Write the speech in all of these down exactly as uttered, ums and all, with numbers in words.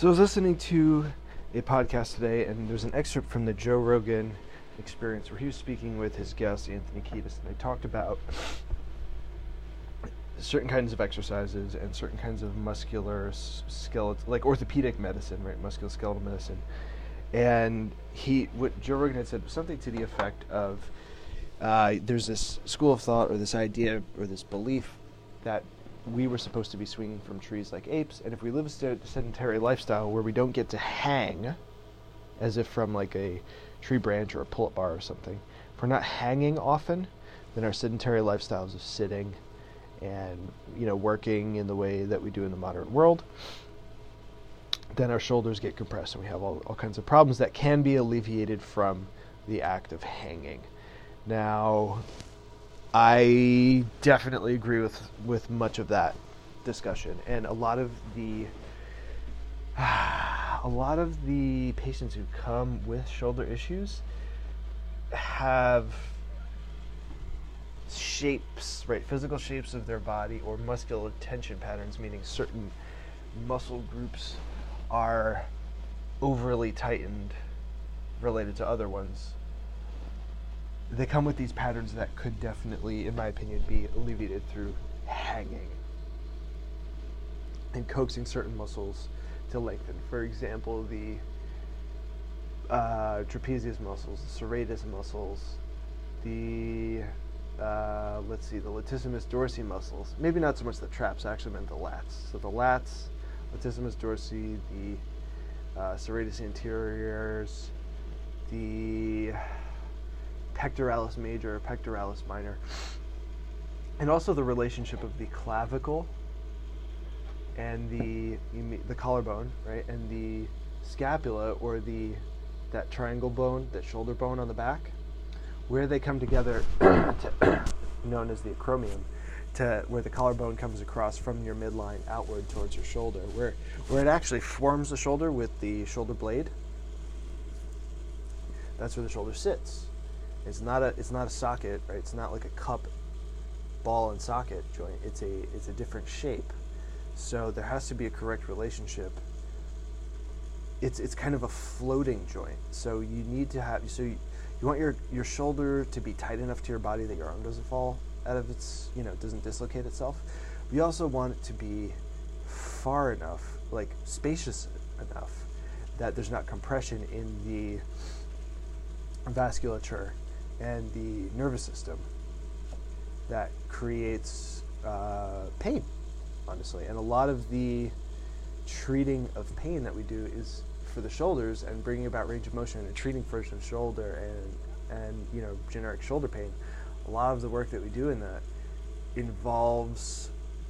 So I was listening to a podcast today, and there's an excerpt from the Joe Rogan Experience where he was speaking with his guest, Anthony Kiedis, and they talked about certain kinds of exercises and certain kinds of muscular skeletal, like orthopedic medicine, right, musculoskeletal medicine. And he, what Joe Rogan had said was something to the effect of, uh, there's this school of thought or this idea or this belief that we were supposed to be swinging from trees like apes, and if we live a sedentary lifestyle where we don't get to hang, as if from like a tree branch or a pull-up bar or something, if we're not hanging often, then our sedentary lifestyles of sitting and, you know, working in the way that we do in the modern world, then our shoulders get compressed and we have all, all kinds of problems that can be alleviated from the act of hanging. Now, I definitely agree with, with much of that discussion, and a lot of the a lot of the patients who come with shoulder issues have shapes, right, physical shapes of their body or muscular tension patterns, meaning certain muscle groups are overly tightened related to other ones. They come with these patterns that could definitely, in my opinion, be alleviated through hanging and coaxing certain muscles to lengthen. For example, the uh, trapezius muscles, the serratus muscles, the, uh, let's see, the latissimus dorsi muscles. Maybe not so much the traps, I actually meant the lats. So the lats, latissimus dorsi, the uh, serratus anteriors, the pectoralis major, pectoralis minor, and also the relationship of the clavicle and the the collarbone, right, and the scapula, or the that triangle bone, that shoulder bone on the back, where they come together, to, known as the acromion, to where the collarbone comes across from your midline outward towards your shoulder, where where it actually forms the shoulder with the shoulder blade. That's where the shoulder sits. It's not a it's not a socket, right? It's not like a cup, ball and socket joint. It's a it's a different shape. So there has to be a correct relationship. It's it's kind of a floating joint. So you need to have so you, you want your your shoulder to be tight enough to your body that your arm doesn't fall out of its, you know, doesn't dislocate itself. You also want it to be far enough, like spacious enough, that there's not compression in the vasculature and the nervous system that creates uh, pain, honestly. And a lot of the treating of pain that we do is for the shoulders and bringing about range of motion and treating first the shoulder and, and you know, generic shoulder pain. A lot of the work that we do in that involves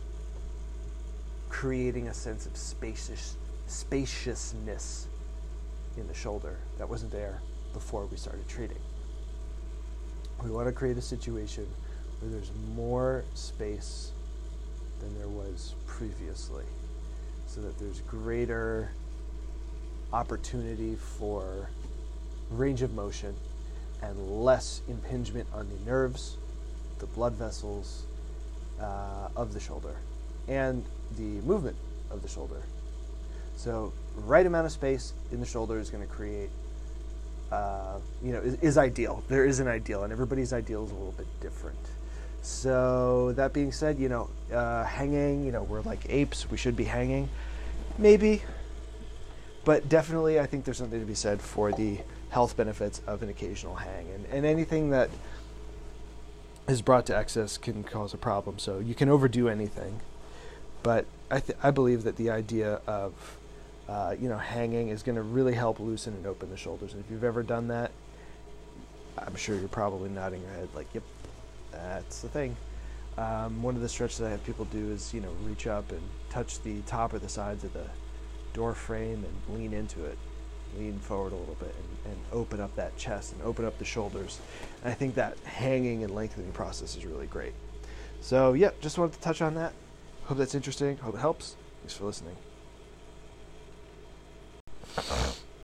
creating a sense of spacious, spaciousness in the shoulder that wasn't there before we started treating. We want to create a situation where there's more space than there was previously, so that there's greater opportunity for range of motion and less impingement on the nerves, the blood vessels uh, of the shoulder, and the movement of the shoulder. So right amount of space in the shoulder is going to create Uh, you know, is, is ideal. There is an ideal, and everybody's ideal is a little bit different. So that being said, you know, uh, hanging, you know, we're like apes, we should be hanging, maybe, but definitely I think there's something to be said for the health benefits of an occasional hang, and, and anything that is brought to excess can cause a problem. So you can overdo anything, but I, th- I believe that the idea of Uh, you know, hanging is going to really help loosen and open the shoulders. And if you've ever done that, I'm sure you're probably nodding your head like, yep, that's the thing. Um, one of the stretches that I have people do is, you know, reach up and touch the top or the sides of the door frame and lean into it, lean forward a little bit and, and open up that chest and open up the shoulders. And I think that hanging and lengthening process is really great. So, yeah, just wanted to touch on that. Hope that's interesting. Hope it helps. Thanks for listening.